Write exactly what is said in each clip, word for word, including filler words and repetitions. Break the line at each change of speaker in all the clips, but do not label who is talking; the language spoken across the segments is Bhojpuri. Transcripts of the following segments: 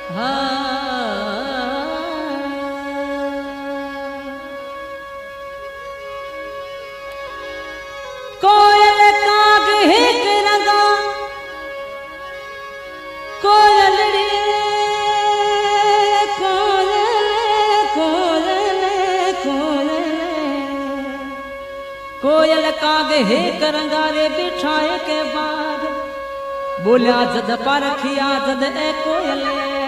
कोयल काग हिक रंगा कोयल रे कोयल कोयल कोयल कोयल काग हिक रंगा रे बिछाए के बाद बोलिया जद परखिया जद ए कोयल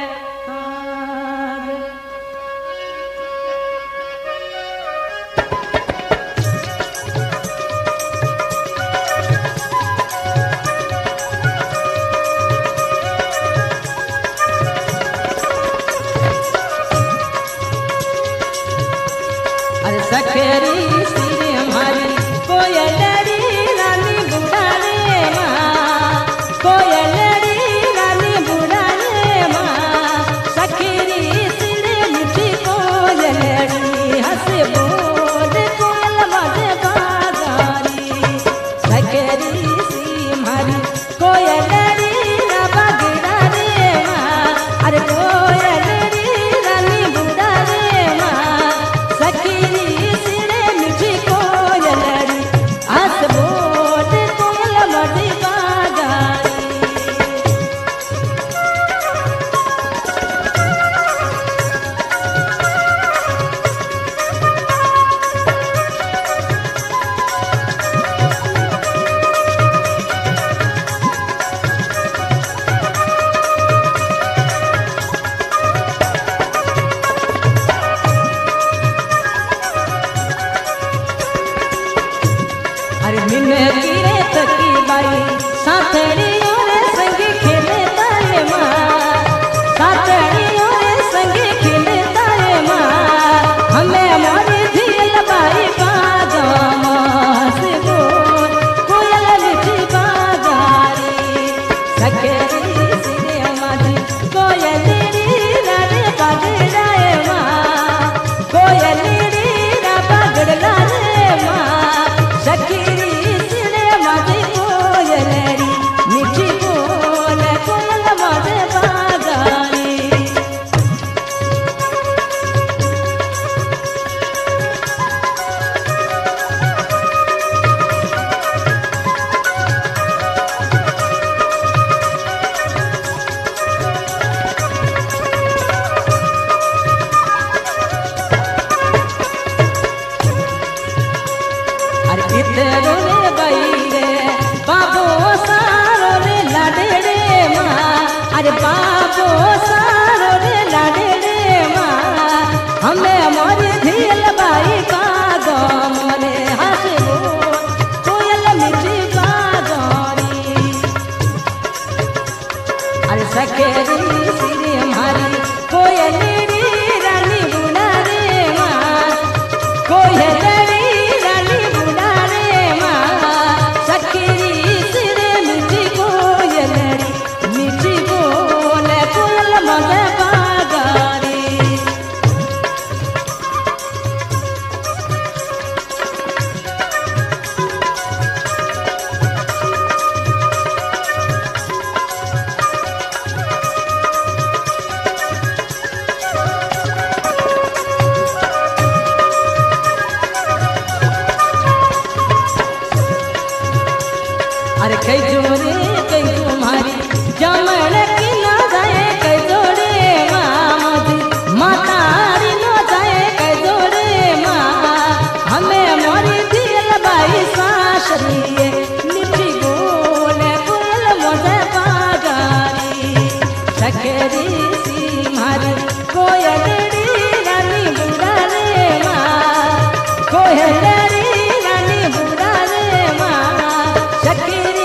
सखेरी सिरे हमारी कोयलड़ी रानी बुढ़ाने माँ कोयलड़ी रानी बुढ़ाने माँ सखेरी सिरे मिठी कोयलड़ी हंसे बोल कोयल मजे बाजारी सखेरी सी हमारी कोयलड़ी ना बगड़ाने माँ अरे कोयलड़ी रानी बुढ़ाने माँ सखेरी मिन्ने कीरे तकी बाई साथड़ी और संग खेले तारे माँ साथड़ी और संग खेले तारे माँ हमें हमारी झील बाई बाजामा से बोल कोयल लिखी बाजारी सखेरी सिरे हमारी कोयलड़ी रानी पगड़ाए माँ कोयलड़ी ना पगड़ाए माँ सखेरी रे बैरे बाबो सारो रे लाडे रे माँ अरे बाबो सारो रे लाडे रे माँ हमें हमारी झील बाई का मोरे हंस कोयल मिठी बाजारी अरे सखेरी सिरे हमारी कोयलड़ी रानी बुढ़ा रे माँ कोयलड़ी अरे कई जोरे कई तुम्हारी जमण की न जाए कई जोरे माँ मातारी न जाए कई जोरे माँ हमें हमारी दिल बाई सासरी मिठी बोल बोल मजे बाजारी सखेरी सी हमारी कोयलड़ी रानी बुढ़ाने माँ कोयलड़ी रानी बुढ़ाने माँ सखेरी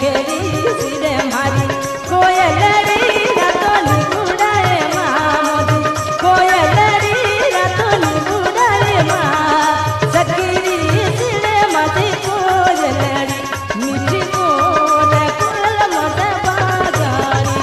सखेरी सिरे मारी कोयलड़ी रातो निगुड़ाए मामोदी कोयलड़ी रातो निगुड़ाए माँ सखेरी सिरे मारी कोयलड़ी मीठी बोल कोयल मत बाजारी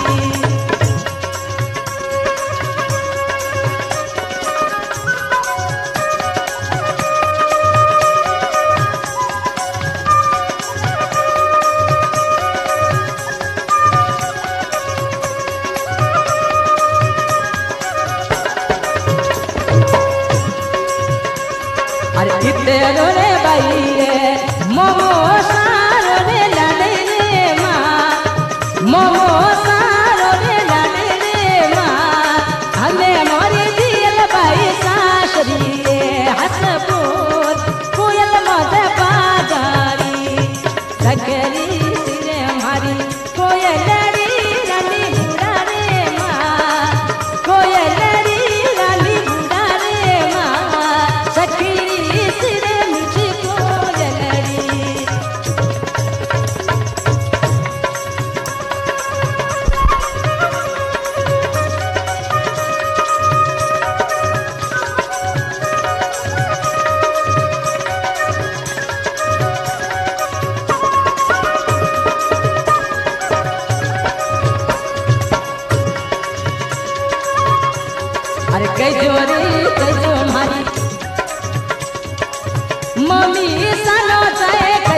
अरे कितेरो रे बाई रे मोमो सारो रे लाले रे माँ मोमो सारो रे लाले रे माँ हमें मोरी दिल बाई सासरी रे हसबोल कोयल मत बाजारी सखेरी सिरे मारी कोयलड़ी रानी बुड़ा रे माँ कोयलड़ी रानी बुड़ा रे माँ सखेरी सिरे मीठी कोयलड़ी अरे कैजो रे कैजो मारी मम्मी सानो जाए